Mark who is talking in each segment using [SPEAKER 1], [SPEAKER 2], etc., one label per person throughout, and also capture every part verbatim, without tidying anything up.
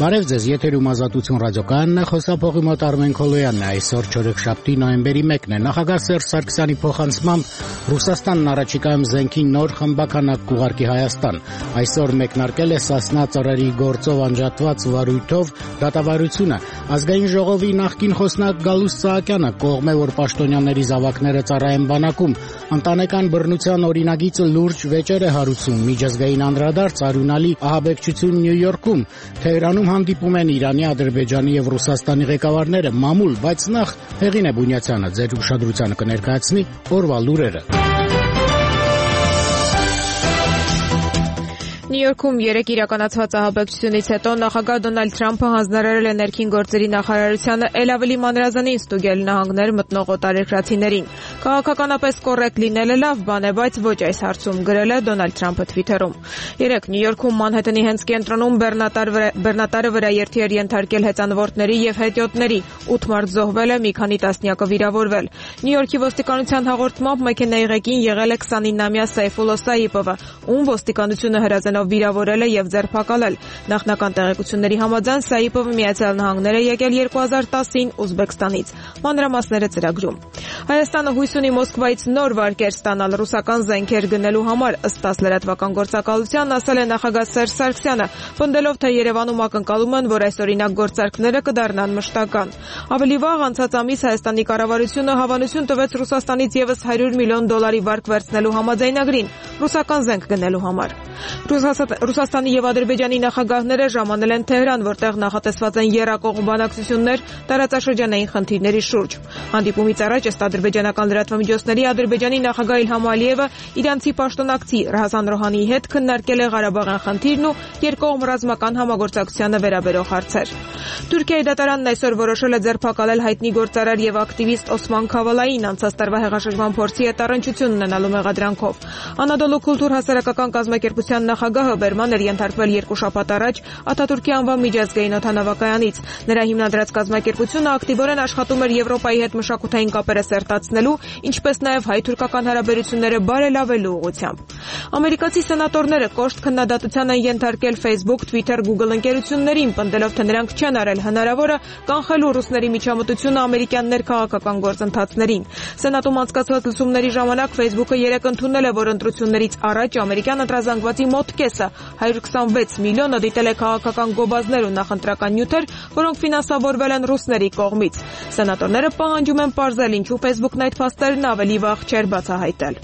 [SPEAKER 1] Բարև ձեզ, եթերում Ազատություն ռադիոկայանն է, խոսափողի մոտ Արմեն Քոլոյանն է, այսօր չորեքշաբթի նոյեմբերի մեկն է, նախագահ Սերժ Սարգսյանի փոխանցմամբ Ռուսաստանն առաջիկայում զենքի նոր խմբականակ կուղարկի Հայաստան, այսօր մեկնարկել է Սասնա ծռերի գործով անջատված վարույթով դատավարությունը, ազգային ժողովի նախկին խոսնակ Գալուստ Սահակյանը կողմ է, որ պաշտոնյաների զավակները ծառայեն բանակում, ընտանեկան բռնության օրինագիծը լուրջ վեճեր է հարուցում, միջազգային անդրադարձ արյունալի ահաբեկչություն Նյու Յորքում, Թեհրանում հանդիպում են Իրանի, Ադրբեջանի եւ Ռուսաստանի ղեկավարները մամուլ, բայց նախ Հեղինե Բունյացյանը ձեր ուշադրությանը կներկայացնի օրվա լուրերը։
[SPEAKER 2] Նյու Յորքում երեկ իրականացված ահաբեկչությունից հետո նախագահ Դոնալդ Թրամփը հանձնարարել է ներքին գործերի նախարարությանը ել ավելի մանրազանին ստուգել նահանգներ մտնող օտարերկրացիներին։ Քաղաքականապես կոռեկտ լինելը լավ բան է, բայց ոչ այս հարցում, գրել է Դոնալդ Թրամփը Թվիթերում։ Երեկ Նյու Յորքում Մանհեթենի հենց կենտրոնում բեռնատարը վրաերթի էր ենթարկել հեծանվորդների եւ հետիոտների, ութ մարդ զոհվել է, մի քանի տասնյակը վիրավորվել։ Նյու Յորքի ոստիկանության հաղորդմամբ մեքենայի ղեկին եղել է քսանինամյա Սայֆուլլո Սայիպովը, ում ոստիկանությունը հրազենով վիրավորել է եւ ձերբակալել։ Նախնական տեղեկությունների համաձայն Սայիպովը Միացյալ Նահանգներ է եկել երկու հազար տասին Ուզբեկստանից։ Մանրամասները ծրագրում։ Հայաստանը հույս ունի Մոսկվայից նոր վարկեր ստանալ ռուսական զենքեր գնելու համար, ըստ ՏԱՍՍ լրատվական գործակալության ասել է նախագահ Սերժ Սարգսյանը, պնդելով, թե Երևանում ակնկալում են, որ այսօրինակ գործարքները կդառնան մշտական։ Ավելի վաղ անցած ամիս Հայաստանի կառավարությունը հավանություն տվեց Ռուսաստանից եւս հարյուր միլիոն դոլարի վարկ վերցնելու համաձայնագրին ռուսական զենք գնելու համար։ Ռուսաստանի եւ Ադրբեջանի նախագահները ժամանել են Թեհրան, որտեղ նախատեսված են եռակողմ բանակցություններ տարածաշրջանային խնդիրների շուրջ։ Հանդիպումից առաջ ըստ ադրբեջանական լրատվամիջոցների Ադրբեջանի նախագահ Իլհամ Ալիևը իրանցի պաշտոնակցի Ռահասան Ռոհանիի հետ քննարկել է Ղարաբաղյան խնդիրն ու երկկողմ ռազմական համագործակցությանը վերաբերող հարցեր։ Թուրքիայի դատարանն այսօր որոշել է ձերբակալել հայտնի գործարար եւ ակտիվիստ Օսման Քավալային անցած տարվա հեղաշրջման փորձի հետ առնչություն ունենալու մեղադրանքով։ Անադոլու Քուլտուր հասարակական կազմակերպության նախագահը բերման էր ենթարկվել երկու շաբաթ առաջ Աթաթուրքի անվան միջազգային օդանավակայանից։ Նրա հիմնադրած կազմակերպությունը ակտիվորեն աշխատում էր Եվրոպայի հետ մշակութային կապերը սերտացնելու, ինչպես նաև հայ-թուրքական հարաբերությունները բարելավելու ուղղությամբ։ Ամերիկացի սենատորները կոշտ քննադատության են ենթարկել Facebook, Twitter, Google ընկերություններին, պնդելով, թե նրանք չեն արել հնարավորը կանխելու ռուսների միջամտությունը ամերիկյան ներքաղաքական գործընթացներին։ Սենատում անցկացված լսումների ժամանակ Facebook-ը երեկ ընդունել է, որ ընտրություններից առաջ ամերիկյան ընտրազանգվածի մոտ կեսը, հարյուր քսանվեց միլիոնը դիտել է քաղաքական գովազդներ ու նախընտրական նյութեր, որոնք ֆինանսավորվել են ռուսների կողմից։ Սենատորները պահանջում են պարզել, ինչու Facebook-ն այդ փաստերն ավելի վաղ չէր բացահայտել։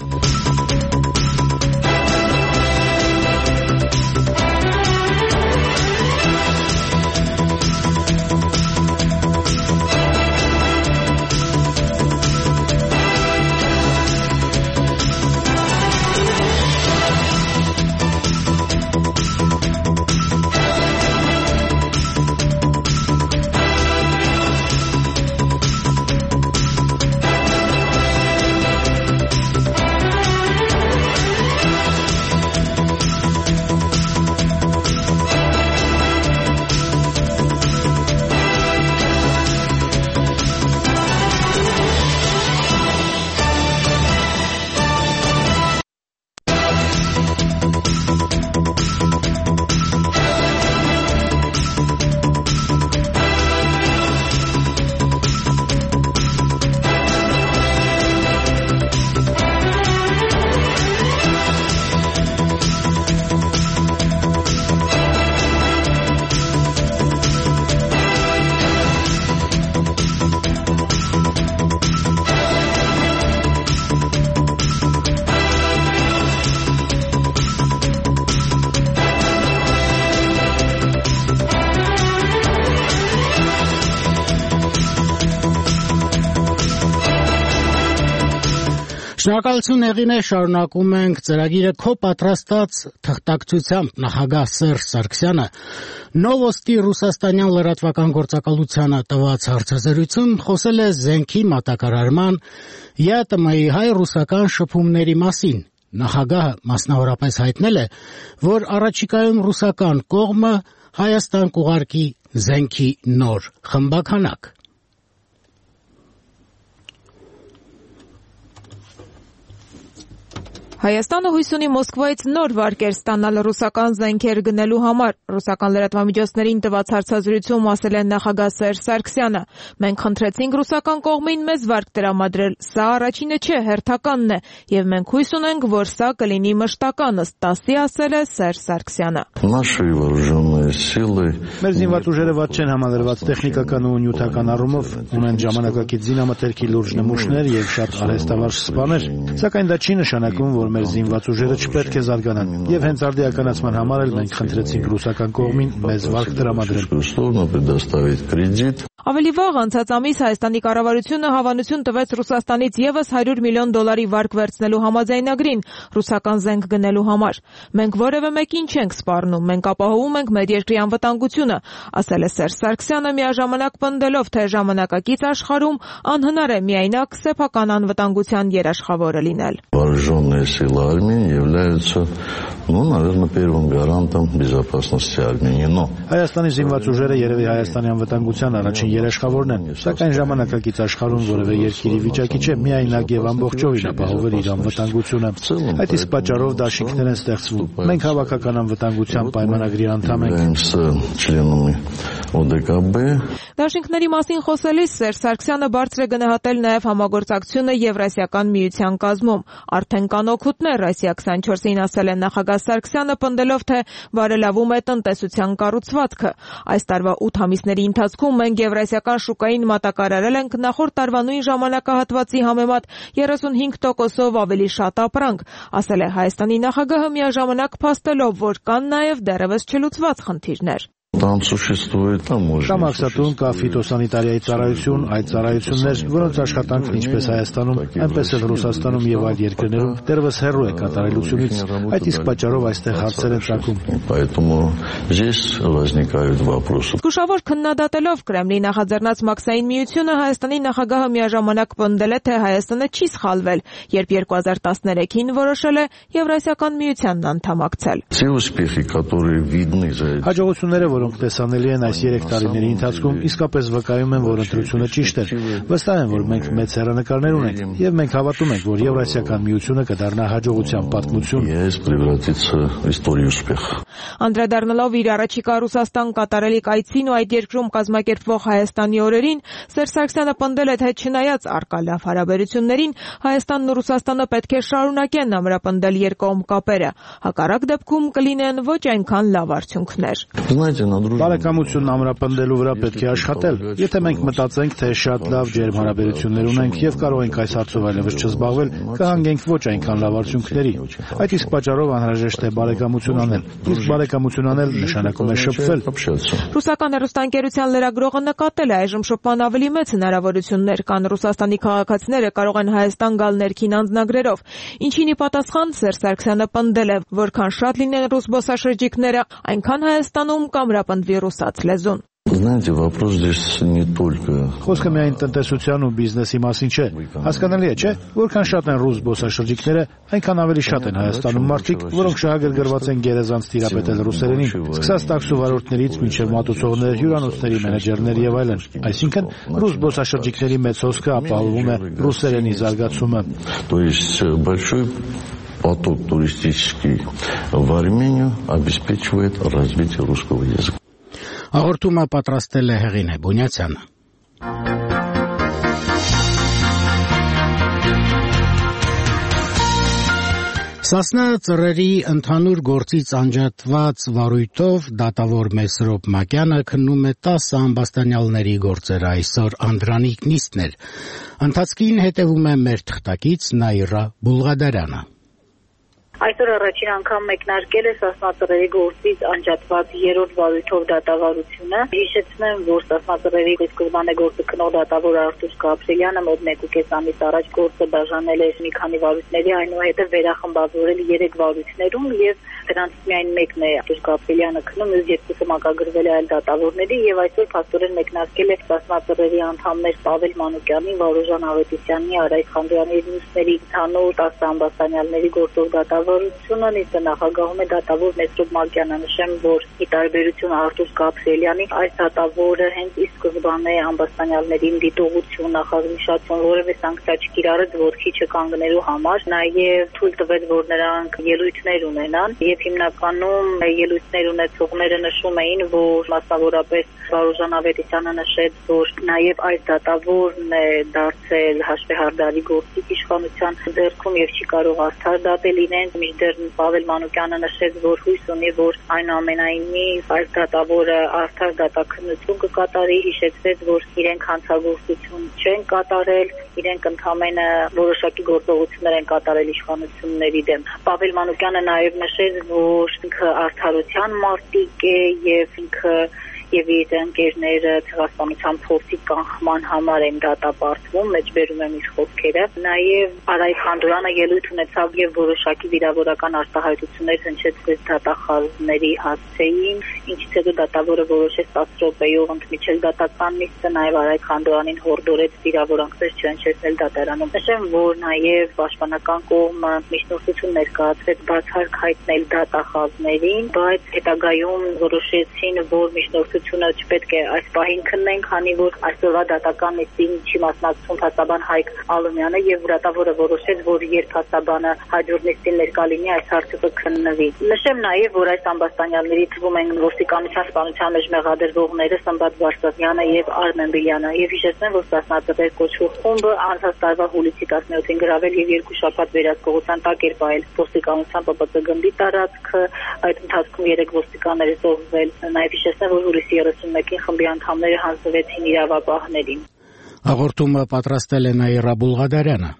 [SPEAKER 1] Շնորհակալություն Հեղինե, շարունակում ենք ծրագիրը քո պատրաստած թղթակցությամբ նախագահ Սերժ Սարգսյանը Նովոստի ռուսաստանյան լրատվական գործակալությանը տված հարցազրույցում խոսել է զենքի մատակարարման ԵԱՏՄ-ի հայ-ռուսական շփումների մասին։ Նախագահը մասնավորապես հայտնել է, որ առաջիկայում ռուսական կողմը Հայաստան կուղարկի զենքի նոր խմբականակ։
[SPEAKER 2] Հայաստանը հույս ունի Մոսկվայից նոր վարկեր ստանալ ռուսական զենքեր գնելու համար։ Ռուսական լրատվամիջոցներին տված հարցազրույցում ասել է նախագահ Սերժ Սարգսյանը. «Մենք խնդրեցինք ռուսական կողմին մեզ վարկ տրամադրել, սա առաջինը չէ, հերթականն է, եւ մենք հույս ունենք, որ սա կլինի մշտական», ըստ ասի ասել է Սերժ Սարգսյանը։
[SPEAKER 3] Մեր զինված ուժերը վատ չեն համալրված տեխնիկական ու նյութական առումով, ունեն ժամանակակից զինամթերքի լուրջ նմուշներ եւ շատ արհեստավարժ սպաներ, սակայն դա չի նշանակում, որ մեր զինված ուժերը չպետք է զարգանան, եւ հենց արդիականացման համար էլ մենք խնդրեցինք ռուսական կողմին մեզ վարկ տրամադրել։
[SPEAKER 2] Ավելի վաղ անցած ամիս Հայաստանի կառավարությունը հավանություն տվեց Ռուսաստանից եւս հարյուր միլիոն դոլարի վարկ վերցնելու համաձայնագրին ռուսական զենք գնելու համար։ Մենք որևէ մեկին չենք սպառնում, մենք ապահովում ենք մեր երկրի անվտանգությունը, ասել է Սերժ Սարգսյանը, միաժամանակ պնդելով, թե ժամանակակից աշխարհում անհնար է միայնակ սեփական անվտանգության երաշխավորը լինել։
[SPEAKER 4] Вооруженные силы Армении являются, ну, наверное, первым гарантом безопасности Армении. Но
[SPEAKER 3] Հայաստանի զինված ուժերը երևի Հայաստանի անվտանգության առաջին երաշխավորն են, սակայն ժամանակակից աշխարհում որևէ երկիրի վիճակի չէ միայնակ եւ ամբողջովին ապահովել իր անվտանգությունը։ Այդ իսկ պատճառով դաշինքներ են ստեղծվում։ Մենք հավաքական անվտանգության պայմանագրի անդամ ենք։
[SPEAKER 2] Դաշինքների մասին խոսելիս Սերժ Սարգսյանը բարձր է գնահատել նաև համագործակցությունը Եվրասիական միության կազմում։ Արդեն կան օգուտներ, այսի քսանչորսին ասել է նախագահ Սարգսյանը, պնդելով, թե բարելավում է տնտեսության կառուցվածքը։ Այս տարվա ութ ամիսների ընթացքում մենք եվրասիական շուկային մատակարարել ենք նախորդ տարվա նույն ժամանակահատվածի համեմատ երեսունհինգ տոկոսով ավելի շատ ապրանք, ասել է Հայաստանի նախագահը, միաժամանակ փաստելով, որ կան նաև դեռևս չլուծված խնդիրներ։
[SPEAKER 3] Կա մաքսատուն, կա ֆիտոսանիտարիայի ծառայություն, այդ ծառայություններ, որոնց աշխատանքն ինչպես Հայաստանում, այնպես էլ Ռուսաստանում եւ այլ երկրներում դեռևս հեռու է կատարելությունից, այդ իսկ պատճառով այստեղ հարցեր են ծագում։
[SPEAKER 2] Զգուշավոր քննադատելով Կրեմլի նախաձեռնած մաքսային միությունը, Հայաստանի նախագահը միաժամանակ պնդել է, թե Հայաստանը չի սխալվել, երբ երկու հազար տասներեքին որոշել է Եվրասիական միությանն անդամակցել։
[SPEAKER 3] Հաջողությունները, որոնք տեսանելի են այս երեք տարիների ընթացքում, իսկապես վկայում են, որ ընտրությունը ճիշտ էր։ Վստահ եմ, որ մենք մեծ հեռանկարներ ունենք, եւ մենք հավատում ենք, որ Եվրասիական միությունը կդառնա հաջողության պատմություն։
[SPEAKER 2] Անդրադառնալով իր առաջիկա Ռուսաստան կատարելիք այցին ու այդ երկրում կազմակերպվող Հայաստանի օրերին, Սերժ Սարգսյանը պնդել է, թե չնայած առկա լավ հարաբերություններին, Հայաստանն ու Ռուսաստանը պետք է շարունակեն ամրապնդել երկկողմ կապերը։ Հակառակ դեպքում կլինեն ոչ այնքան լավ արդյունքներ։
[SPEAKER 3] Բարեկամությունն ամրապնդելու վրա պետք է աշխատել։ Եթե մենք մտածենք, թե շատ լավ ջերմ հարաբերություններ ունենք եւ կարող ենք այս հարցով այլևս չզբաղվել, կհանգենք ոչ այնքան լավ արդյունքների։ Այդ իսկ պատճառով անհրաժեշտ է բարեկամություն անել։ Իսկ բարեկամություն անել նշանակում է շփվել։
[SPEAKER 2] Ռուսական հեռուստաընկերության լրագրողը նկատել է, այժմ շփման ավելի մեծ հնարավորություններ կան, Ռուսաստանի քաղաքացիները կարող են Հայաստան գալ ներքին անձնագրերով։ Ինչին ի պատասխան Սերժ Սարգսյանը պնդել է, որքան շատ լինեն ռուս զբոսաշրջիկները, այնքան Հայաստանում կամրապնդվի ռուսաց լեզուն։
[SPEAKER 3] Խոսքը միայն տնտեսության ու բիզնեսի մասին չէ։ Հասկանալի է, չէ՞, որքան շատ են ռուս զբոսաշրջիկները, այնքան ավելի շատ են Հայաստանում մարդիկ, որոնք շահագրգռված են գերազանց տիրապետել ռուսերենին, սկսած տաքսովարորդներից մինչև մատուցողներ, հյուրանոցների մենեջերներ եւ այլն։ Այսինքն ռուս զբոսաշրջիկների մեծ հոսքը ապահովում է ռուսերենի զարգացումը։
[SPEAKER 4] Поток туристический в Армению обеспечивает развитие русского языка.
[SPEAKER 1] Հաղորդումը պատրաստել է Հեղինե Բունյացյանը։ Սասնա ծռերի ընդհանուր գործից անջատված վարույթով դատավոր Մեսրոպ Մակյանը քննում է տասը ամբաստանյալների գործերը, այսօր Անդրանիկ նիստն էր։ Ընթացքին հետևում է մեր թղթակից Նաիրա Բուլղադարյանը։
[SPEAKER 5] Այսօր առաջին անգամ մեկնարկել է Սասնա ծռերի գործից անջատված երրորդ վարույթով դատավարությունը։ Հիշեցնեմ, որ Սասնա ծռերի սկզբանե գործը քննող դատավոր Արտուր Գաբրելյանը մոտ մեկ ու կես ամիս առաջ գործը բաժանել է մի քանի վարույթների, այնուհետև վերախմբավորել երեք վարույթներում եւ Դրանից միայն մեկն է Արտուշ Գաբրելյանը քնում, մյուս երկուսը մակագրվել է այլ դատավորների եւ այսօր փաստորեն մեկնարկել է Սասնածռերի անդամներ Պավել Մանուկյանի, Վարուժան Ավետիսյանի, Արայք Խանդոյանի մյուսների ցանոթ տասը ամբաստանյալների գործով դատավորությունը, իսկ նախագահում է դատավոր Մեսրոբ Մակյանը։ Նշեմ, որ ի տարբերություն Արտուշ Գաբրելյանի այս դատավորը հենց ի սկզբանե ամբաստանյալներին դիտողություն, նախազգուշացում, որևէ սանկցիա չկիրառեց որդի չկանգնելու համար, նաեւ թույլ տվեց, որ նրանք ելույթներ ունենան եւ հիմնականում ելույթներ ունեցողները նշում էին, որ մասնավորապես Վարուժան Ավետիսյանը նշեց, որ նաեւ այս դատավորն է դարձել հաշվեհարդարի գործիք իշխանության ձեռքում եւ չի կարող արդար դատել իրեն, մինչդեռ Պավել Մանուկյանը նշեց, որ հույս ունի, որ այնուամենայնիվ այս դատավորը արդար դատաքննություն կկատարի, հիշեցրեց, որ իրենք հանցագործություն չեն կատարել, իրենք ընդհանրապես որոշակի գործողություններ են կատարել իշխանությունների դեմ։ Պավել Մանուկյանը նաեւ նշեց, որ ինքը արդարության մարտիկ է եւ ինքը եւ իր ընկերները ցեղասպանության փորձի կանխման համար են դատապարտվում, մեջբերում եմ իր խոսքերը։ Նաեւ Արայք Խանդոյանը ելույթ ունեցավ եւ որոշակի վիրավորական արտահայտություններ հնչեցրեց դատախազների հասցեին, ինչից հետո դատավորը որոշեց տասը րոպեով ընդմիջել դատական նիստը, նաեւ Արայք Խանդոյանին հորդորեց վիրավորանքներ չհնչեցնել դատարանում։ Նշեմ, որ նաեւ պաշտպանական կողմը միջնորդություն ներկայացրեց բացառք հայտնել դատախազներին, բայց հետագայում որոշեցին, որ միջնորդ չպետք է այս պահին քննեն, քանի որ այսօրվա դատական նիստին չի մասնակցում փաստաբան Հայկ Ալումյանը եւ դատավորը որոշեց, որ երբ փաստաբանը հաջորդ նիստին ներկա լինի, այս հարցը կքննվի։ Նշեմ նաեւ, որ այս ամբաստանյալների թվում են ոստիկանության սպանության մեջ մեղադրվողները Սմբատ Վարսավյանը եւ Արմեն Բիլյանը եւ հիշեցնեմ, որ Սասնածռեր կոչվող խումբը անցած տարվա հուլիսի տասնյոթին գրավել եւ երկու շաբաթ վերահսկողության տակ էր պահել ոստիկանության Պ Պ Ծ գնդի տարածքը, այդ ընթացքում երեք ոստիկաններ զոհվել։ Նաեւ հիշեցնեմ, որ հուլիսի երեսունմեկին խմբի անդամները հանձնվեցին իրավապահներին։
[SPEAKER 1] Հաղորդումը պատրաստել է Նաիրա Բուլղադարյանը։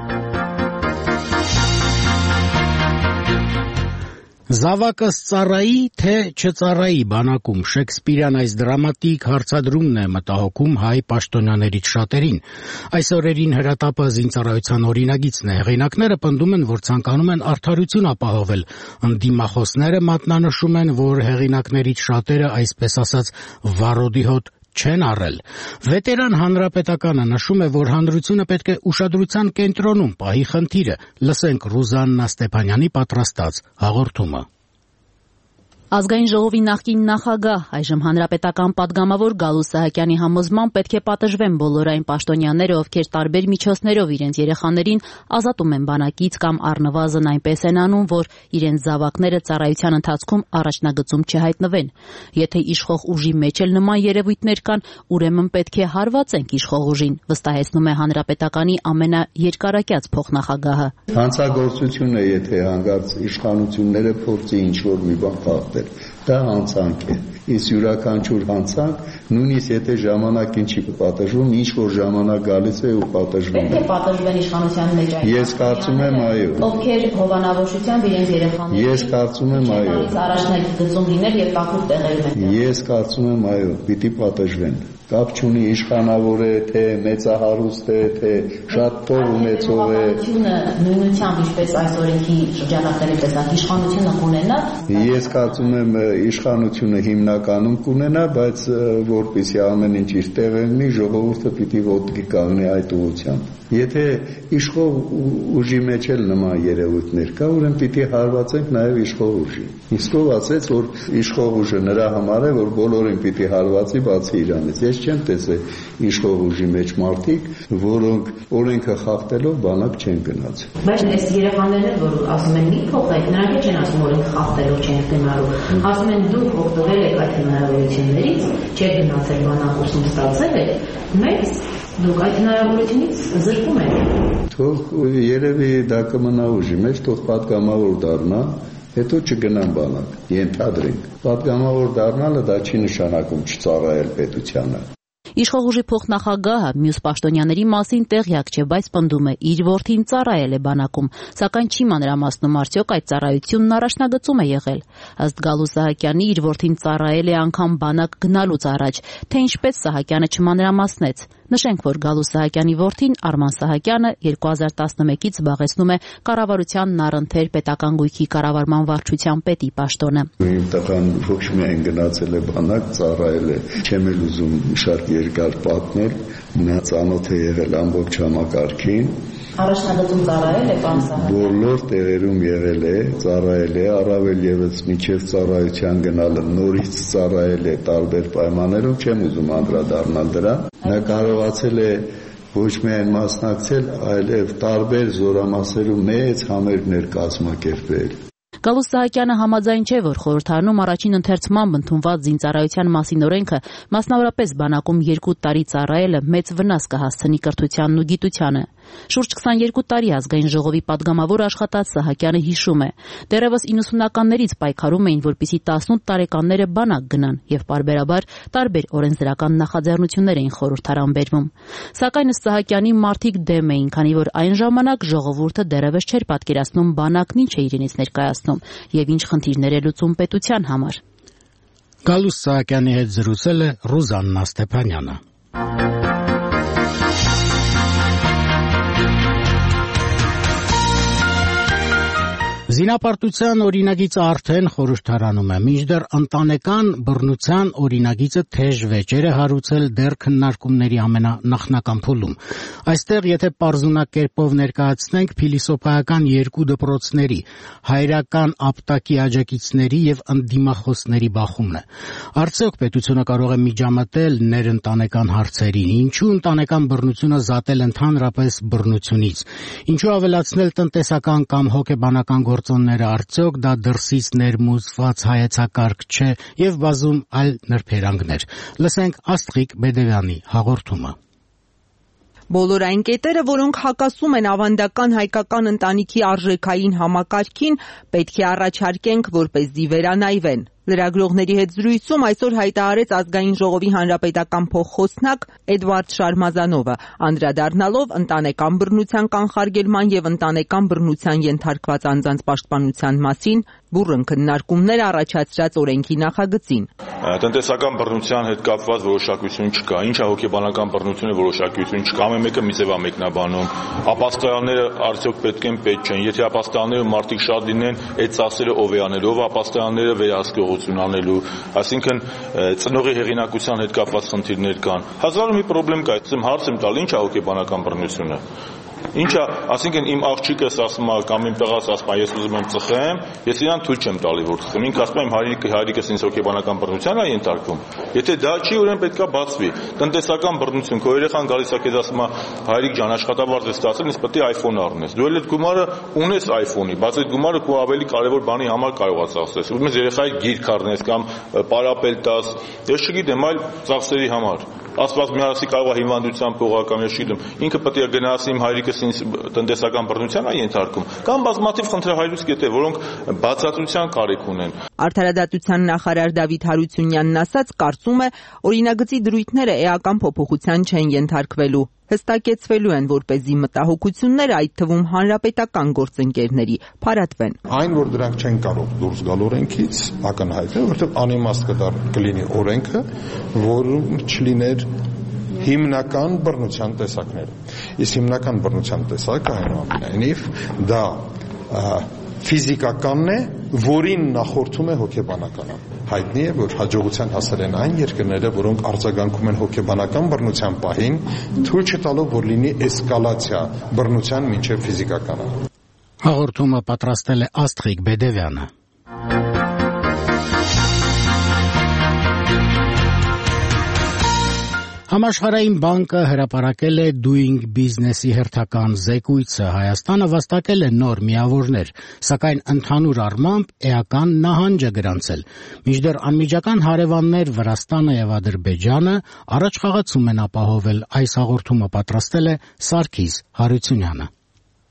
[SPEAKER 1] Զավակս ծառայի, թե չծառայի բանակում Շեքսպիրյան այս դրամատիկ հարցադրումն է մտահոգում հայ պաշտոնյաներից շատերին։ Այս օրերին հրատապը զինծառայության օրինագիծն է։ Հեղինակները պնդում են, որ ցանկանում են արդարություն ապահովել։ Ընդդիմախոսները մատնանշում են, որ հեղինակներից շատերը, այսպես ասած, վարոդի հոտ չեն առել։ Վետերան Հանրապետականը նշում է, որ հանրությունը պետք է ուշադրության կենտրոնում պահի խնդիրը։ Լսենք Ռուզաննա Ստեփանյանի պատրաստած հաղորդումը։
[SPEAKER 6] Ազգային ժողովի նախկին նախագահ, այժմ հանրապետական պատգամավոր Գալու Սահակյանի համոզմամբ պետք է պատժվեն բոլոր այն պաշտոնյաները, ովքեր տարբեր միջոցներով իրենց երեխաներին ազատում են բանակից կամ առնվազն այնպես են անում, որ իրենց զավակները ծառայության ընթացքում առաջնագծում չհայտնվեն։ Եթե իշխող ուժի մեջ էլ նման երևույթներ կան, ուրեմն պետք է հարվածենք իշխող ուժին, վստահեցնում է հանրապետականի ամենաերկարակյաց փոխնախագահը։
[SPEAKER 7] Հանցագործություն է, եթե հանգարց իշխանությունները փորձի ինչ-որ մի բան խախտել։ Դա հանցանք է։ Իսկ յուրաքանչյուր հանցանք, նույնիսկ եթե ժամանակին չի պատժվում, ինչ որ ժամանակ գալիս է ու պատժվում է։ Պետք է պատժվեն իշխանության մեջ այդ։ Ես կարծում եմ, այո։ Ովքեր հովանավորությամբ իրենց երեխաներին։ Ես կարծում եմ, այո։ Առաջնագծում լինել եւ տակուր տեղերում են։ Ես կարծում եմ, այո, պիտի պատժվեն։ Կապ չունի իշխանավոր է, թե մեծահարուստ է, թե շատ փող ունեցող է։ Նույնությամբ ինչպես այս օրենքի շրջանակների տեսակ իշխանությունը կունենա։ Ես կարծում եմ իշխանությունը հիմնականում կունենա, բայց որպեսզի ամեն ինչ իր տեղը լինի, ժողովուրդը պիտի ոտքի կանգնի այդ ուղղությամբ։ Եթե իշխող ուժի մեջ էլ նման երևույթներ կա, ուրեմն պիտի հարվածենք նաև իշխող ուժին։ Իսկ ով ասեց, որ իշխող ուժը նրա համար է, որ բոլորին պիտի հարվածի բացի իրանից։ Ես չեմ տեսել իշխող ուժի մեջ մարդիկ, որոնք օրենքը խախտելով բանակ չեն գնաց։ Բայց այս երեխաներն էլ որ ասում են մի փոխեք, նրանք չեն ասում որ ինքը խախտելով չեն գնալու։ Ասում են դուք օգտվել եք այդ հնարավորություններից, չեք գնացել բանակ ուսում ստացել եք, մեծ դուք այդ հնարավորությունից զրկում եք։ Թող երևի դա կմնա ուժի մեջ, թող պատգամավոր դառնա, հետո չգնան բանակ, ենթադրենք։ Պատգամավոր դառնալը դա չի նշանակում չծառայել պետությանը։
[SPEAKER 6] Իշխող ուժի փոխնախագահը մյուս պաշտոնյաների մասին տեղյակ չէ, բայց պնդում է իր որդին ծառայել է բանակում, սակայն չի մանրամասնում արդյոք այդ ծառայությունն առաջնագծում է եղել։ Ըստ Գալու Սահակյանի իր որդին ծառայել է անգամ բանակ գնալուց առաջ, թե ինչպես Սահակյանը չմանրամասնեց։ Նշենք, որ Գալու Սահակյանի որդին Արման Սահակյանը երկու հազար տասնմեկից զբաղեցնում է կառավարության Նարընթեր պետական գույքի կառավարման վարչության պետի պաշտոնը։
[SPEAKER 7] Իմ տղան ոչ միայն գնացել է բանակ, ծառայել է, չեմ էլ ուզում շատ երկար պատմել, նա ծանոթ է եղել ամբողջ համակարգին։
[SPEAKER 6] Առաջնագծում ծառայել է պարոն Սահակյանը։ Բոլոր
[SPEAKER 7] տեղերում եղել է, ծառայել է, առավել ևս մինչև ծառայության գնալը նորից ծառայել է տարբեր պայմաններում, չեմ ուզում անդրադառնալ դրան։ Նա կարողացել է ոչ միայն մասնակցել, այլև տարբեր զորամասերում մեծ համերգներ կազմակերպել։
[SPEAKER 6] Գալու Սահակյանը համաձայն չէ, որ խորհրդարանում առաջին ընթերցմամբ ընդունված զինծառայության մասին օրենքը, մասնավորապես բանակում երկու տարի ծառայելը մեծ վնաս կհասցնի կրթությանն ու գիտությանը։ Շուրջ քսաներկու տարի ազգային ժողովի падգամավոր աշխատած Սահակյանը հիշում է. դեռևս իննսունականներից պայքարում էին, որպեսզի տասնութ տարեկանները բանակ գնան եւ պարբերաբար տարբեր օրենսդրական նախաձեռնություններ էին խորհրդարան բերվում։ Սակայն ըստ Սահակյանի մարդիկ դեմ էին, քանի որ այն ժամանակ ժողովուրդը դեռևս չէր պատկերացնում բանակն ինչ է իրենից ներկայացնում եւ ինչ խնդիրներ է լուծում պետության համար։
[SPEAKER 1] Գալու Սահակյանի հետ զրուցել է Ռուզաննա Ստեփանյանը։ Զինապարտության օրինագիծը արդեն խորհրդարանում է, մինչդեռ ընտանեկան բռնության օրինագիծը թեժ վեճեր է հարուցել դեռ քննարկումների ամենանախնական փուլում։ Այստեղ, եթե պարզունակ կերպով ներկայացնենք փիլիսոփայական երկու դպրոցների, հայրական ապտակի աջակիցների եւ ընդդիմախոսների բախումն է։ Արդյոք պետությունը կարող է միջամտել ներընտանեկան հարցերին, ինչու ընտանեկան բռնությունը զատել ընդհանրապես բռնությունից, ինչու ավելացնել տնտեսական կամ հոգեբանական գործոնները, արդյոք դա դրսից ներմուծված հայեցակարգ չէ եւ բազում այլ նրբերանգներ։ Լսենք Աստղիկ Բեդևյանի հաղորդումը։
[SPEAKER 8] Բոլոր այն կետերը, որոնք հակասում են ավանդական հայկական ընտանիքի արժեքային համակարգին, պետք է առաջարկենք, որպեսզի վերանայվեն։ Լրագրողների հետ զրույցում այսօր հայտարարեց ազգային ժողովի հանրապետական փոխխոսնակ Էդվարդ Շարմազանովը, անդրադառնալով ընտանեկան բռնության կանխարգելման եւ ընտանեկան բռնության ենթարկված անձանց պաշտպանության մասին բուռն քննարկումներ առաջացրած օրենքի նախագծին։
[SPEAKER 9] Տնտեսական բռնության հետ կապված որոշակություն չկա, ինչ է հոգեբանական բռնությունը որոշակություն չկա, ամեն մեկը մի ձև է մեկնաբանում։ Ապաստարանները արդյոք պետք են պետք չեն, եթե ապաստարանները մարդիկ շատ լինեն, այդ ծախսերը ով է անել, ով ապաստարանները վերահսկողություն անելու, այսինքն ծնողի հեղինակության հետ կապված խնդիրներ կան։ Հազար մի խնդրեմ կա, այդպես հարց եմ տալ, ինչ է հոգեբանական բռնությունը։ Ինչա, ասինքն իմ աղջիկս ասում է կամ իմ տղաս ասում է ես ուզում եմ ծխեմ, ես իրան թույլ չեմ տալի որ ծխեմ, ինքը ասում է իմ հայրիկը հայրիկս ինձ հոգեբանական բռնության է ենթարկվում։ Եթե դա չի, ուրեմն պետքա բացվի։ Տնտեսական բռնություն, քո երեխան գալիս է քեզ ասում է հայրիկ ջան աշխատավարձ ես ստացել, ինձ պետք է iPhone առնես։ Դու էլ այդ գումարը ունես iPhone-ի, բայց այդ գումարը քո ավելի կարևոր բանի համար կարող ես ծախսես։ Ուզում ես երեխայի գիրք առնես կամ պարապել տաս, ես չգիտեմ, այլ ծախսերի համար։ Ասված մի հարցի կարող է հիվանդության փողական ես չգիտեմ, ինքը պետք է գնացի իմ հայրիկս ինձ տնտեսական բռնության է ենթարկում, կամ բազմաթիվ խնդրահարույց կետեր, որոնք բացատրության կարիք ունեն։
[SPEAKER 8] Արդարադատության նախարար Դավիթ Հարությունյանն ասաց, կարծում է, օրինագծի դրույթները էական փոփոխության չեն ենթարկվելու, հստակեցվելու են, որպեսզի մտահոգությունները, այդ թվում հանրապետական գործընկերների, փարատվեն։
[SPEAKER 10] Այն, որ դրանք չեն կարող դուրս գալ օրենքից, ակնհայտ է, որովհետև անիմաստ կլինի օրենքը, որում չլիներ հիմնական բռնության տեսակները։ Իսկ հիմնական բռնության տեսակը այնուամենայնիվ դա ֆիզիկականն է, որին նախորդում է հոգեբանականը։ Հայտնի է, որ հաջողության հասել են այն երկրները, որոնք արձագանքում են հոգեբանական բռնության պահին, թույլ չտալով, որ լինի էսկալացիա բռնության մինչև ֆիզիկականը։
[SPEAKER 1] Հաղորդումը պատրաստել է Աստղիկ Բեդևյանը։ Համաշխարհային բանկը հրապարակել է Doing Business-ի հերթական զեկույցը, Հայաստանը վաստակել է նոր միավորներ, սակայն ընդհանուր առմամբ էական նահանջ է գրանցել։ Մինչդեռ անմիջական հարևաններ Վրաստանը եւ Ադրբեջանը առաջխաղացում են ապահովել։ Այս հաղորդումը պատրաստել է Սարգիս Հարությունյանը։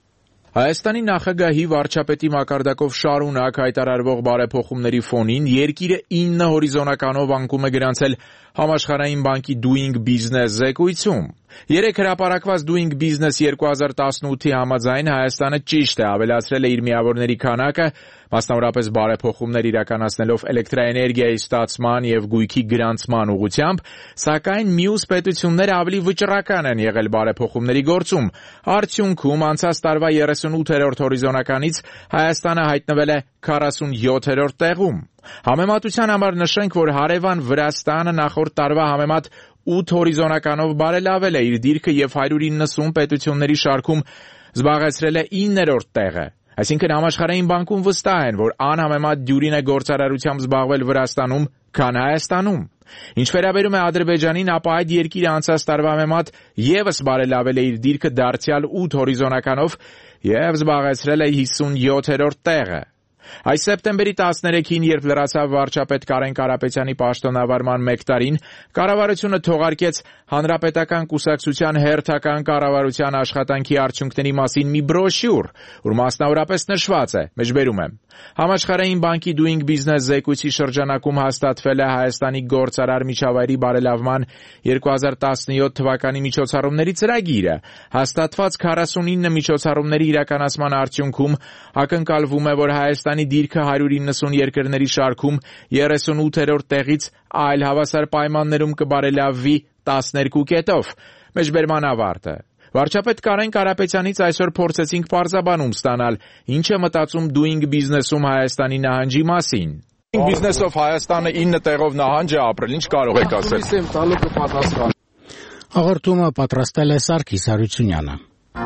[SPEAKER 11] Հայաստանի նախագահի վարչապետի մակարդակով շարունակ հայտարարվող բարեփոխումների ֆոնին երկիրը ինը հորիզոնականով անկում է գրանցել Համաշխարհային բանկի Doing Business զեկույցում։ Երեք հրապարակված Doing Business երկու հազար տասնութի համաձայն Հայաստանը ճիշտ է ավելացրել է իր միավորների քանակը, մասնավորապես բարեփոխումներ իրականացնելով էլեկտրաէներգիայի ստացման եւ գույքի գրանցման ուղղությամբ, սակայն մյուս պետությունները ավելի վճռական են եղել բարեփոխումների գործում։ Արդյունքում անցած տարվա երեսունութերորդ հորիզոնականից Հայաստանը հայտնվել է քառասունյոթերորդ տեղում։ Համեմատության համար նշենք, որ հարևան Վրաստանը նախորդ տարվա համեմատ ութ հորիզոնականով բարելավել է իր դիրքը եւ հարյուր իննսուն պետությունների շարքում զբաղեցրել է իններորդ տեղը։ Այսինքն Համաշխարհային բանկում վստահ են, որ անհամեմատ դյուրին է գործարարությամբ զբաղվել Վրաստանում, քան Հայաստանում։ Ինչ վերաբերում է Ադրբեջանին, ապա այդ երկիրը անցած տարվա համեմատ եւս բարելավել է իր դիրքը դարձյալ ութ հորիզոնականով եւ զբաղեցրել է հիսունյոթերորդ տեղը։ Այս սեպտեմբերի տասներեքին, երբ լրացավ վարչապետ Կարեն Կարապետյանի պաշտոնավարման մեկ տարին, կառավարությունը թողարկեց Հանրապետական կուսակցության հերթական կառավարության աշխատանքի արդյունքների մասին մի բրոշյուր, որ մասնավորապես նշված է, մեջբերում եմ. Համաշխարհային բանկի Doing Business զեկույցի շրջանակում հաստատվել է Հայաստանի գործարար միջավայրի բարելավման երկու հազար տասնյոթ թվականի միջոցառումների ծրագիրը։ Հաստատված քառասունինը միջոցառումների իրականացման արդյունքում ակնկալվում է, որ Հայաստանի դիրքը հարյուր իննսուն երկրների շարքում երեսունութերորդ տեղից այլ հավասար պայմաններում կբարելավվի տասներկու կետով։ Մեջբերման ավարտը։ Վարչապետ Կարեն Կարապետյանից այսօր փորձեցինք պարզաբանում ստանալ, ինչ է մտածում Doing Business-ում Հայաստանի նահանջի մասին։ Doing Business-ով Հայաստանը ինը տեղով նահանջ է ապրել, ինչ կարող եք ասել։
[SPEAKER 1] Հաղորդումը պատրաստել է Սարգիս Հարությունյանը։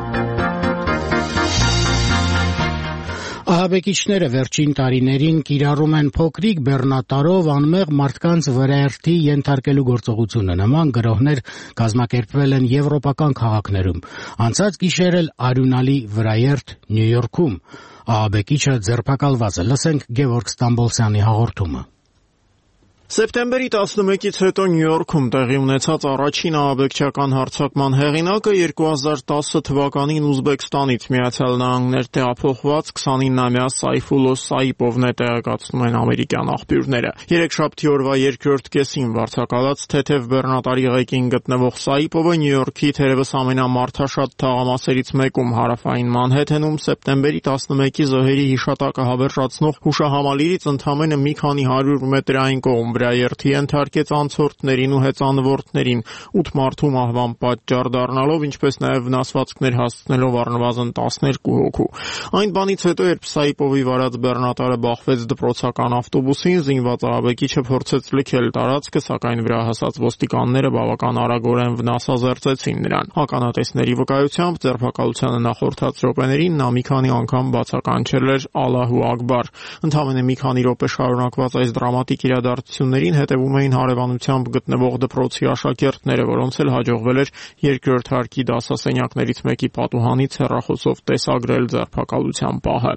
[SPEAKER 1] Ահաբեկիչները վերջին տարիներին կիրառում են փոքրիկ բեռնատարով անմեղ մարդկանց վրայերթի ենթարկելու գործողությունը։ Նման գրոհներ կազմակերպվել են եվրոպական քաղաքներում։ Անցած գիշեր էլ արյունալի վրայերթ Նյու Յորքում ահաբեկիչը ձերբակալված է։ Լսենք Գևորգ Ստամբոլցյանի հաղորդումը։
[SPEAKER 12] Սեպտեմբերի տասնմեկից հետո Նյու Յորքում տեղի ունեցած առաջին ահաբեկչական հարձակման հեղինակը երկու հազար տասը թվականին Ուզբեկստանից Միացյալ Նահանգներ տեղափոխված քսանինամյա Սայֆուլո Սայիպովն է, տեղեկացնում են ամերիկյան աղբյուրները։ Երեքշաբթի օրվա երկրորդ կեսին վարձակալած թեթև բեռնատարի ղեկին գտնվող Սայիպովը Նյու Յորքի թերևս ամենամարդաշատ թաղամասերից մեկում հարավային Մանհեթենում սեպտեմբերի տասնմեկի զոհերի հիշատակը հավերժացնող հուշահամալիրից ընդամենը մի քանի հարյուր մետրային կողմ վրայերթի ենթարկեց անցորդներին ու հեծանվորդներին, ութ մարդու մահվան պատճառ դառնալով, ինչպես նաև վնասվածքներ հասցնելով առնվազն տասներկու հոգու։ Այն բանից հետո, երբ Սայիպովի վարած բեռնատարը բախվեց դպրոցական ավտոբուսին, զինված ահաբեկիչը փորձեց լքել տարածքը, սակայն վրա հասած ոստիկանները բավական արագորեն վնասազերծեցին նրան։ Ականատեսների վկայությամբ ձերբակալությանը նախորդած րոպեներին նա մի քանի անգամ բացականչել էր Ալլահու Ակբար։ Ընդամենը մի քանի րոպե շարունակված այս դրամատիկ իրադարձություններին հետևում էին հարևանությամբ գտնվող դպրոցի աշակերտները, որոնց էլ հաջողվել էր երկրորդ հարկի դասասենյակներից մեկի պատուհանից հեռախոսով տեսագրել ձերբակալության պահը։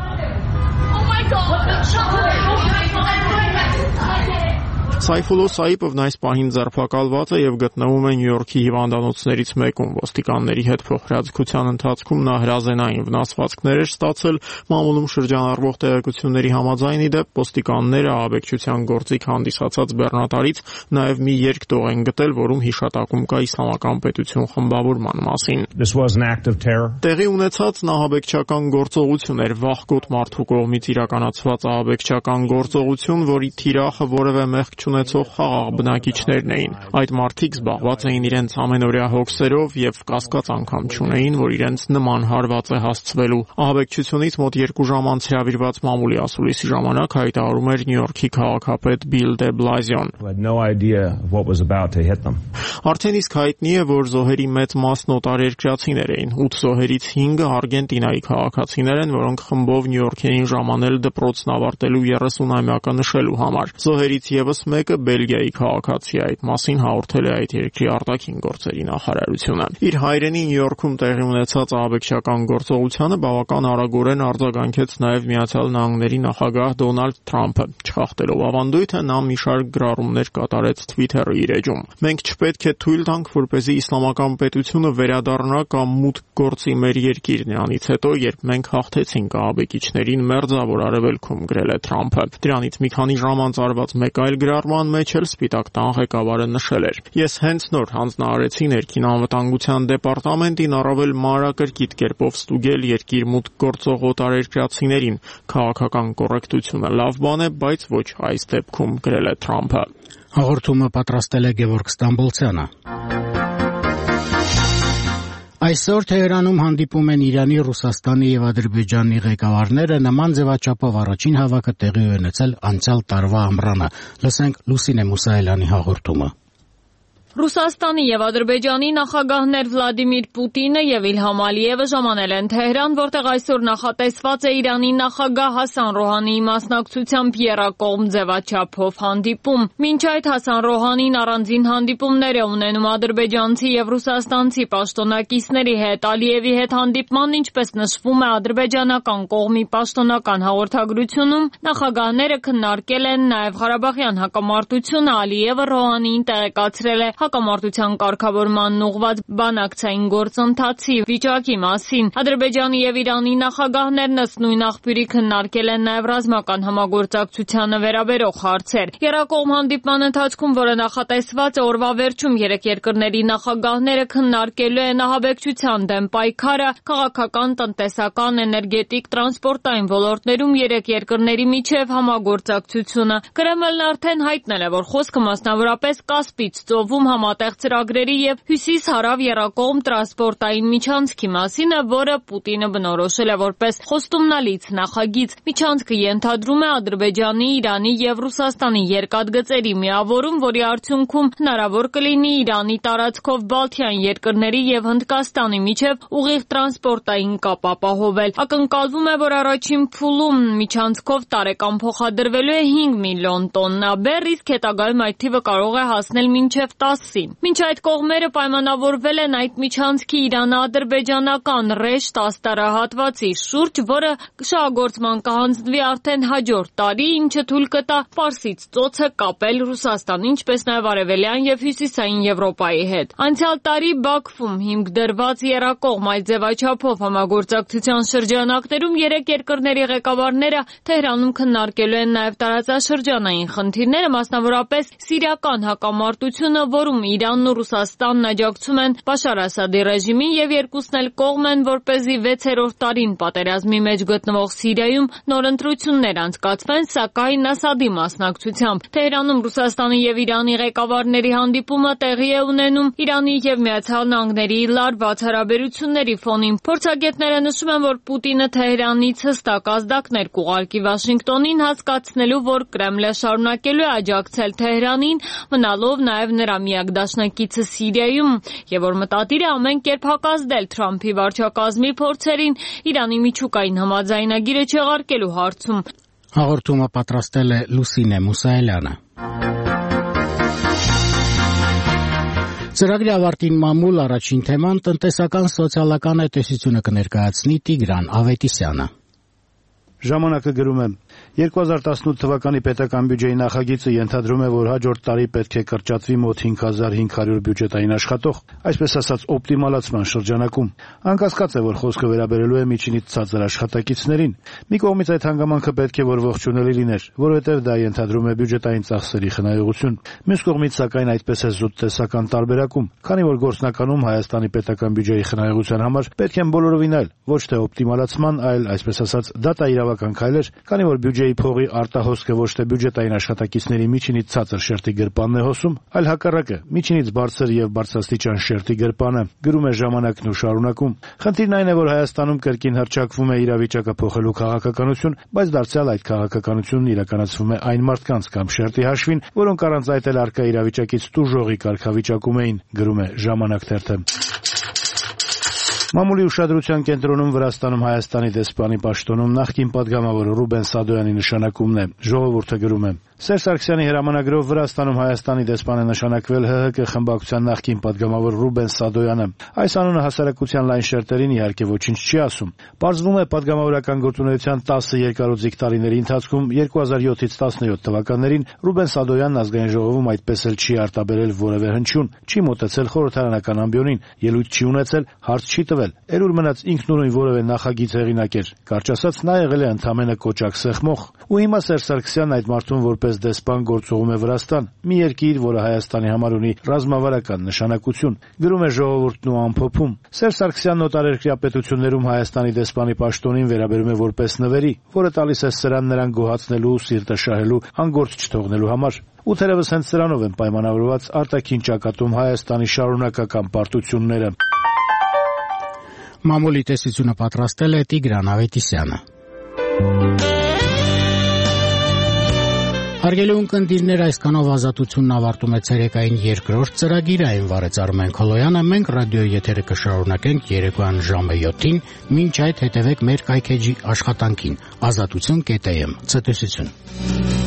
[SPEAKER 12] Սայֆուլո Սայիպովն այս պահին ձերբակալված է եւ գտնվում է Նյու Յորքի հիվանդանոցներից մեկում։ Ոստիկանների հետ փոխհրաձգության ընթացքում նա հրազենային վնասվածքներ էր ստացել։ Մամուլում շրջանառվող տեղեկությունների համաձայն, ի դեպ, ոստիկանները ահաբեկչության գործիք հանդիսացած բեռնատարից նաեւ մի երգտող են գտել, որում հիշատակում կա իսլամական պետություն խմբավորման մասին։ Տեղի ունեցած ահաբեկչական գործողություն էր, վախկոտ մարդու կողմից իրականացված ահաբեկչական գործողություն, որի թիրախը որևէ մեղք ունեցող խաղաղ բնակիչներն էին։ Այդ մարդիկ զբաղված էին իրենց ամենօրյա հոգսերով եւ կասկած անգամ չունեին, որ իրենց նման հարված է հասցվելու։ Ահաբեկչությունից մոտ երկու ժամ անց հրավիրված մամուլի ասուլիսի ժամանակ հայտարարում էր Նյու Յորքի քաղաքապետ Բիլ դե Բլազիոն։ Արդեն իսկ հայտնի է, որ զոհերի մեծ մասն օտարերկրացիներ էին։ ութ զոհերից հինգը Արգենտինայի քաղաքացիներ են, որոնք խմբով Նյու Յորք էին ժամանել դպրոցն ավարտելու երեսունամյակը նշելու համար։ Զոհերից եւս մեկը Բելգիայի քաղաքացի է, այդ մասին հաղորդել է այդ երկրի արտաքին գործերի նախարարությունը։ Իր հայրենի Նյու Յորքում տեղի ունեցած ահաբեկչական գործողությանը բավական արագորեն արձագանքեց նաև Միացյալ Նահանգների նախագահ Դոնալդ Թրամփը, չխախտելով ավանդույթը նա մի շարք գրառումներ կատարեց Twitter-ի իր էջում։ Մենք չպետք է թույլ տանք, որպեսզի իսլամական պետությունը վերադառնա կամ մուտք գործի մեր երկիր նրանից հետո, երբ մենք հաղթեցինք ահաբեկիչներին մերձավոր արևելքում, գրել է Թրամփը։ Դրանից մի քանի ժամ անց արված մեկ այլ գրառման մեջ էլ Սպիտակ տան ղեկավարը նշել էր. Ես հենց նոր հանձնարարեցի ներքին անվտանգության դեպարտամենտին առավել մանրակրկիտ կերպով ստուգել երկիր մուտք գործող օտարերկրացիներին։ Քաղաքական կոռեկտությունը լավ բան է, բայց ոչ այս դեպքում, գրել է Թրամփը։
[SPEAKER 1] Հաղորդումը պատրաստել է Գևորգ Ստամբոլցյանը։ Այսօր Թեհրանում հանդիպում են Իրանի, Ռուսաստանի եւ Ադրբեջանի ղեկավարները, նման ձևաչափով առաջին հավաքը տեղի ունեցել անցյալ տարվա ամռանը։ Լսենք Լուսինե Մուսայելյանի հաղորդումը։
[SPEAKER 13] Ռուսաստանի եւ Ադրբեջանի նախագահներ Վլադիմիր Պուտինը եւ Իլհամ Ալիևը ժամանել են Թեհրան, որտեղ այսօր նախատեսված է Իրանի նախագահ Հասան Ռոհանիի մասնակցությամբ եռակողմ ձևաչափով հանդիպում։ Մինչ այդ Հասան Ռոհանին առանձին հանդիպումներ է ունենում ադրբեջանցի եւ ռուսաստանցի պաշտոնակիցների հետ։ Ալիևի հետ հանդիպմանն, ինչպես նշվում է ադրբեջանական կողմի պաշտոնական հաղորդագրությունում, նախագահները քննարկել են նաեւ Ղարաբաղյան հակամարտությունը։ Ալիևը Ռոհանիին տեղեկացրել է հակամարտության կարգավորմանն ուղղված բանակցային գործընթացի վիճակի մասին։ Ադրբեջանի եւ Իրանի նախագահներն ըստ նույն աղբյուրի քննարկել են նաեւ ռազմական համագործակցությանը վերաբերող հարցեր։ Եռակողմ հանդիպման ընթացքում, որը նախատեսված է օրվա վերջում, երեք երկրների նախագահները քննարկելու են ահաբեկչության դեմ պայքարը, քաղաքական, տնտեսական, էներգետիկ, տրանսպորտային ոլորտներում երեք երկրների միջև համագործակցությունը։ Կրեմլն արդեն հայտնել է, որ խոսքը մասնավորապես Կասպից ծովում համատեղ ծրագրերի եւ հյուսիս-հարավ եռակողմ տրանսպորտային միջանցքի մասին է, որը Պուտինը բնորոշել է որպես խոստումնալից նախագիծ։ Միջանցքը ենթադրում է Ադրբեջանի, Իրանի եւ Ռուսաստանի երկաթգծերի միավորում, որի արդյունքում հնարավոր կլինի Իրանի տարածքով Բալթյան երկրների եւ Հնդկաստանի միջև ուղիղ տրանսպորտային կապ ապահովել։ Ակնկալվում է, որ առաջին փուլում միջանցքով տարեկան փոխադրվելու է հինգ միլիոն տոննա բեռ, իսկ հետագայում այդ թիվը կարող է հասնել մինչև տասի։ Մինչ այդ կողմերը պայմանավորվել են այդ միջանցքի իրано-ադրբեջանական ռեշտ աստարահատվածի շուրջ, որը շահագործման կհանձնվի արդեն հաջորդ տարի, ինչը թույլ կտա Պարսից ծոցը կապել Ռուսաստանի, ինչպես նաև Արևելյան եւ Հյուսիսային Եվրոպայի հետ։ Անցյալ տարի Բաքվում հիմք դրված եռակողմ այդ ձևաչափով համագործակցության շրջանակներում երեք երկրների ղեկավարները Թեհրանում քննարկելու են նաև տարածաշրջանային խնդիրները, մասնավորապես սիրիական հակամարտությունը, որում Իրանն ու Ռուսաստանն աջակցում են Բաշար Ասադի ռեժիմին եւ երկուսն էլ կողմ են, որպեսզի վեցերորդ տարին պատերազմի մեջ գտնվող Սիրիայում նոր ընտրություններ անցկացվեն, սակայն Ասադի մասնակցությամբ։ Թեհրանում Ռուսաստանի եւ Իրանի ղեկավարների հանդիպումը տեղի է ունենում Իրանի եւ Միացյալ Նահանգների լարված հարաբերությունների ֆոնին։ Փորձագետները նշում են, որ Պուտինը Թեհրանից հստակ ազդակներ կուղարկի Վաշինգտոնին, հասկացնելու, որ Կրեմլը շարունակելու է աջակցել Թեհրանին, մնալով նաև նրա միակ դաշնակիցը Սիրիայում, եւ որ մտադիր է ամեն կերպ հակազդել Թրամփի վարչակազմի փորձերին Իրանի միջուկային համաձայնագիրը չեղարկելու հարցում։
[SPEAKER 1] Հաղորդումը պատրաստել է Լուսինե Մուսայելյանը։ Ծրագրի ավարտին մամուլ առաջին թեման տնտեսական սոցիալական տեսությունը կներկայացնի Տիգրան Ավետիսյանը։
[SPEAKER 3] Ժամանակը գրում է. երկու հազար տասնութ թվականի պետական բյուջեի նախագիծը ենթադրում է, որ հաջորդ տարի պետք է կրճատվի մոտ հինգ հազար հինգ հարյուր բյուջետային աշխատող, այսպես ասած օպտիմալացման շրջանակում։ Անկասկած է, որ խոսքը վերաբերելու է միջինից ցածր աշխատակիցներին։ Մի կողմից այդ հանգամանքը պետք է որ ողջունելի լիներ, որովհետև դա ենթադրում է բյուջետային ծախսերի խնայողություն։ Մյուս կողմից, սակայն, այդպես է զուտ տեսական տարբերակում, քանի որ գործնականում Հայաստանի պետական բյուջեի խնայողության համար պետք են բոլորովին այլ, ոչ թե օպտիմալացման, այլ, այսպես ասած, դատա իրավական քայլեր, քանի որ բյուջեի փողի արտահոսքը ոչ թե բյուջետային աշխատակիցների միջինից ցածր շերտի գրպանն է հոսում, այլ հակառակը, միջինից բարձր եւ բարձրաստիճան շերտի գրպանը, գրում է Ժամանակն ու շարունակում։ Խնդիրն այն է, որ Հայաստանում կրկին հռչակվում է իրավիճակը փոխելու քաղաքականություն, բայց դարձյալ այդ քաղաքականությունն իրականացվում է այն մարդկանց կամ շերտի հաշվին, որոնք առանց այդ էլ առկա իրավիճակից տուժողի կարգավիճակում էին, գրում է Ժամանակ թերթը։ Մամուլի ուշադրության կենտրոնում Վրաստանում Հայաստանի դեսպանի պաշտոնում նախկին պատգամավոր Ռուբեն Սադոյանի նշանակումն է։ Ժողովուրդը գրում է. Սերժ Սարգսյանի հրամանագրով Վրաստանում Հայաստանի դեսպան է նշանակվել ՀՀԿ խմբակցության նախկին պատգամավոր Ռուբեն Սադոյանը։ Այս անունը հասարակության լայն շերտերին իհարկե ոչինչ չի ասում։ Պարզվում է պատգամավորական գործունեության տասը երկարոձիկ տարիների ընթացքում երկու հազար յոթից տասնյոթ թվականներին Ռուբեն Սադոյանն ազգային ժողովում այդպես էլ չի արտաբերել որևէ հնչյուն, չի մոտեցել խորհրդարանական ամբիոնին, ելույթ չի ունեցել, հարց չի տվել։ Էրուր մնաց ինքնուրույն որևէ նախագիծ հեղինակեր։ Կարճ ասած, նա եղել է ընդամենը կոճակ սեղմող։ Ու հիմա Սերժ Սարգսյանն այդ մարդուն որպես դեսպան գործուղում է Վրաստան, մի երկիր, որը Հայաստանի համար ունի ռազմավարական նշանակություն։ Գրում է Ժողովուրդն ու ամփոփում. Սերժ Սարգսյանն օտարերկրյա պետություններում Հայաստանի դեսպանի պաշտոնին վերաբերում է որպես նվերի, որը տալիս է սրան նրան գոհացնելու, սիրտը շահելու, անգործ չթողնելու համար։ Ու թերևս հենց սրանով են պայմանավորված արտաքին ճակատում Հայաստանի շարունակական պարտությունները։
[SPEAKER 1] Մամուլի տեսությունը պատրաստել է Տիգրան Ավետիսյանը։ Հարգելի ունկնդիրներ, այսքանով ազատությունն ավարտում է ցերեկային երկրորդ ծրագիրը, այն վարեց Արմեն Քոլոյանը, մենք ռադիոյի եթերը կշարունակենք երեկոյան ժամը յոթին, մինչ այդ հետևեք մեր կայքեջի աշխատանքին, ազատություն կետ եմ, ցտեսություն։